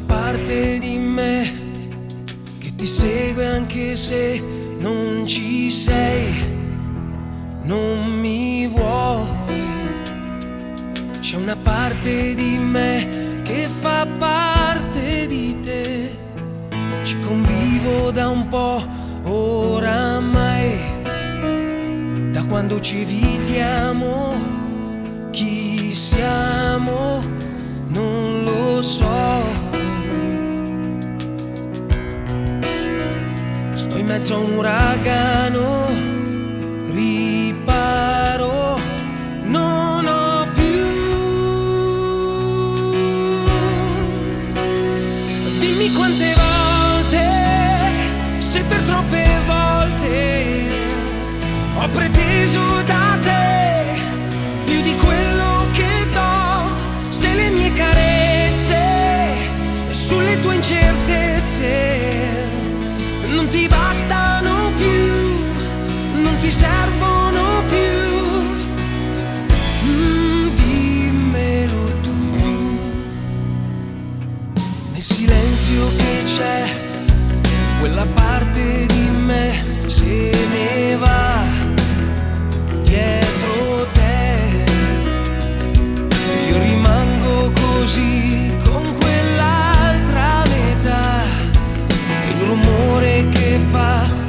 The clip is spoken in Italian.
parte di me che ti segue anche se non ci sei, non mi vuoi. C'è una parte di me che fa parte di te, ci convivo da un po' oramai, da quando ci evitiamo. Chi siamo non lo so. Sto in mezzo a un uragano, riparo non ho più. Dimmi quante volte, se per troppe volte ho preteso da te più di quello che do, se le mie carezze sulle tue incertezze non ti bastano più, non ti servono più. Dimmelo tu. Nel silenzio che c'è, quella parte di me se ne va dietro te. Io rimango così con quell'altra metà, il rumore che fa